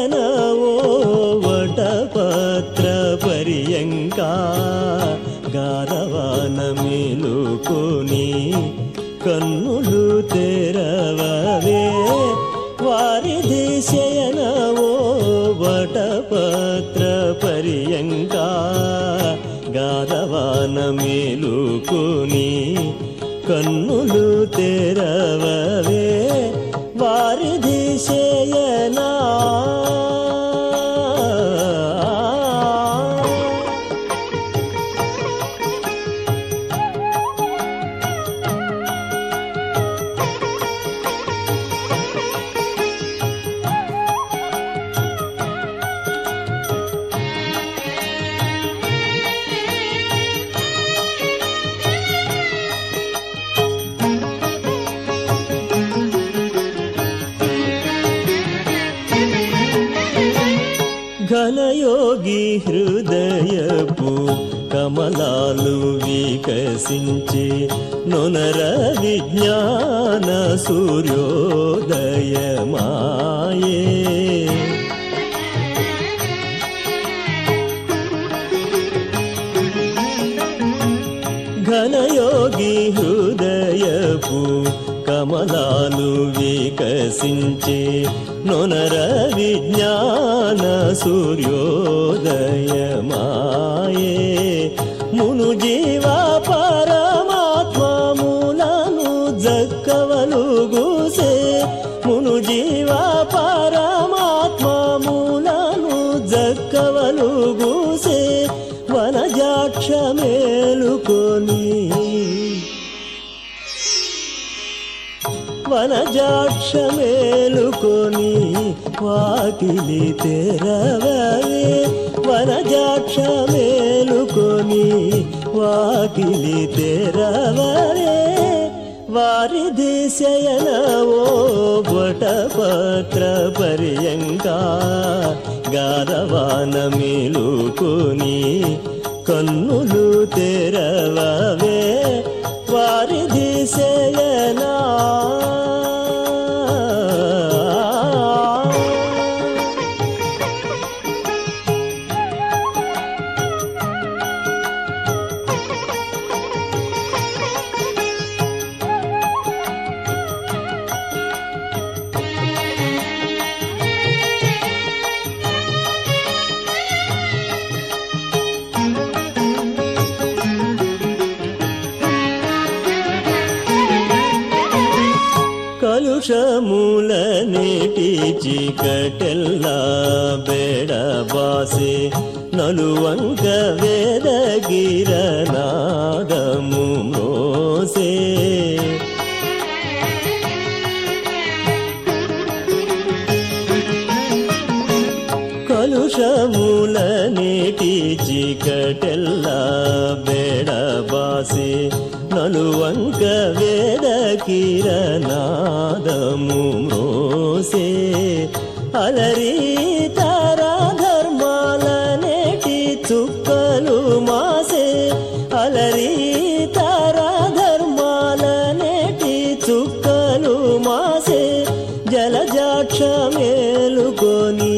శయనవో వటపత్ర పర్యంకా గారవాన మేలుకొని కన్నులు తెరవవే వారిధి శయనవో వటపత్ర పర్యంకా గారవాన మేలుకొని కన్నులు తెరవవే వారిధి శయనా ఘనయోగి హృదయపు కమలాలు వికసించి నొనర విజ్ఞాన సూర్యోదయమాయే ఘనయోగి హృదయపు కమలాలు వికసించి నొనర విజ్ఞాన సూర్యోదయమాయే మును జీవ పరమాత్మములను జక్కవలుగుసే మును జీవ పరమాత్మములను జక్కవలుగుసే వనజాక్ష మేలుకొని వనజాక్ష మేలుకొని వాకిలి తెరవవే వనజాక్ష మేలుకొని వాకిలి తెరవవే వారిధి శయనవో వటపత్ర పర్యంకా గారవాన మేలుకొని కన్నులు తెరవవే వారిధి శయనా కలుషమూలనేటి చీకటెల్లా బెడబాసే నలువంక వేదగిరనాదము మ్రోసే కలుషమూలనేటి చీకటెల్లా బెడబాసే నలువంక వేదకిరనాదము మ్రోసే అలరి తారాధర్మాలనేటి చుక్కలు మాసే అలరి తారాధర్మాలనేటి చుక్కలు మాసే జలజాక్ష మేలుకొని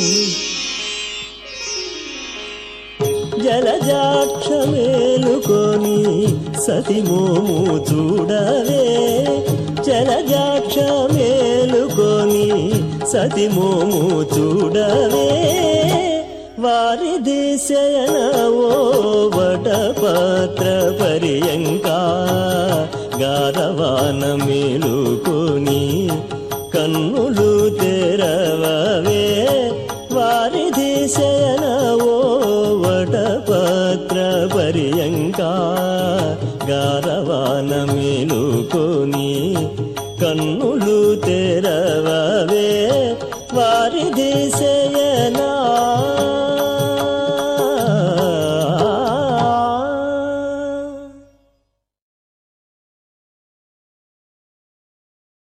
జలజాక్ష మేలుకొని సతిమోము చూడవే జలజాక్ష మేలుకొని సతిమోము చూడవే వారిధి శయనవో వటపత్ర పర్యంకా గారవాన మేలుకొని కన్నులు తెరవవే వారిధి శయనవో వటపత్ర పర్యంకా గారవాన మేలుకొని కన్నులు తెరవవే వారిధి